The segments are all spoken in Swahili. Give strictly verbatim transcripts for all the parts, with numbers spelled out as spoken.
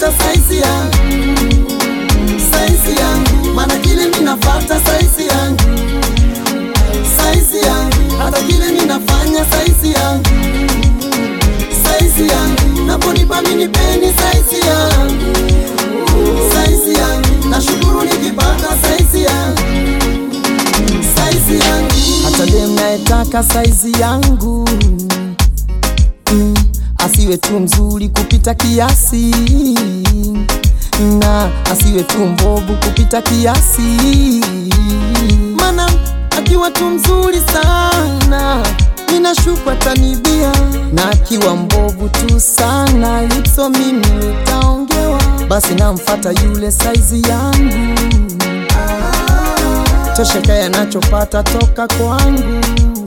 nikipata size yangu, size yangu, maana kile ninafata size yangu, size yangu, hata kile ninafanya size yangu, size yangu, naponipa mimi nipeni size yangu, size yangu, nashukuru nikipata size yangu, size yangu, hata dem naetaka size yangu mm, asiwe tu mzuri kupita kiasi na asiwe tu mbovu kupita kiasi, mana akiwa tu mzuri sana ninashuka tanibia, na akiwa mbovu tu sana lipso mimi nitaongewa, basi namfata yule size yangu, tosheka yanachopata toka kwangu,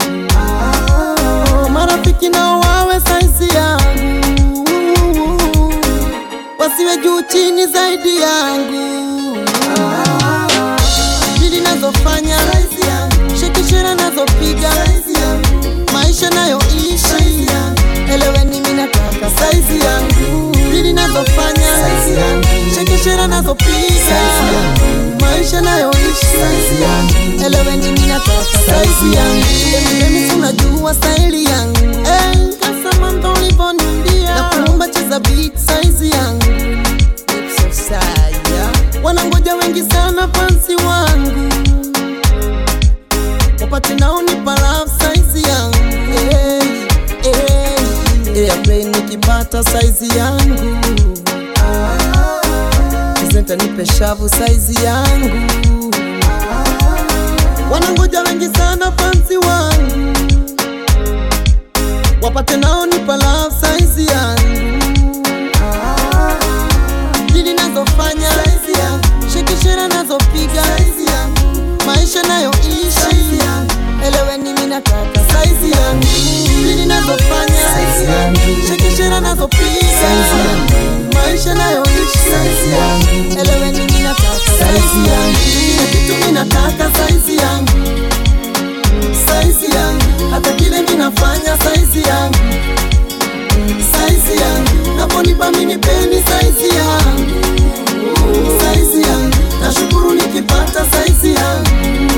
marafiki nao wawe size yangu, wasiwe juu chini zaidi yangu, dili nazofanya shekishira nazopiga maisha nayoishi, eleweni mimi nataka size yangu, dili nazofanya shekishira nazopiga maisha nayoishi, eleweni mimi nataka size yangu, mimi unajua style yangu, eh kama ndo ulivoniambia, na kuomba cheza beat size yangu, it's so sad yeah. Wanangoja wengi sana fansi wangu, wapate nao nipa love size yangu, hey, hey, airplay nikipata size yangu, presenter nipe shavu size yangu, wanangoja wengi sana fansi wangu, wapate nao nipa love size yangu, dili nazofanya shekishira nazopiga maisha nayoishi, eleweni mimi nataka size yangu, dili nazofanya shekishira nazopiga maisha nayoishi, eleweni mimi nataka size yangu, kila kitu mimi nataka size yangu, size yangu, hata kile mimi nafanya size yangu, size yangu, naponipa mimi nipeni size yangu, size yangu, nashukuru nikipata size yangu,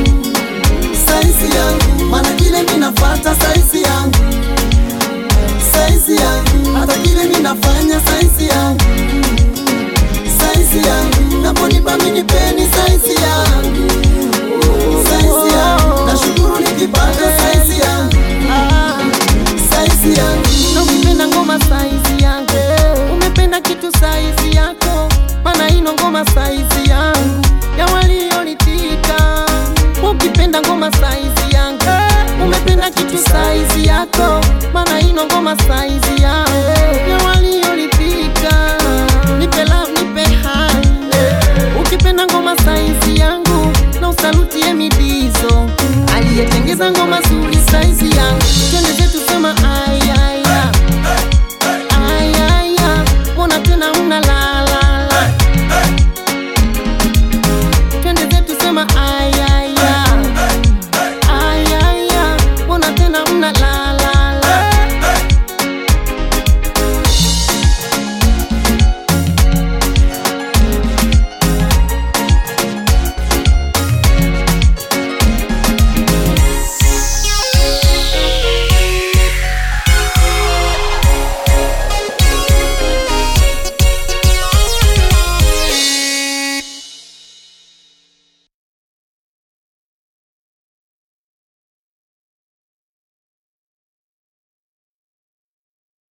size yangu, maana kile mimi nafata size yangu, size yangu, hata kile mimi nafanya size yangu, size yangu, naponipa mimi nipeni size yangu, size yangu, nashukuru nikipata size yangu, size yangu. Na ukipenda ngoma size yangu, umependa kitu size yako, maana ino ngoma size yangu ya walionitika. Ukipenda ngoma size yangu, umependa kitu size yako, maana ino ngoma size yangu ya walionitika. Nipe love, nipe high, ukipenda ngoma size yangu, na usalutie midizo aliyetengeza ngoma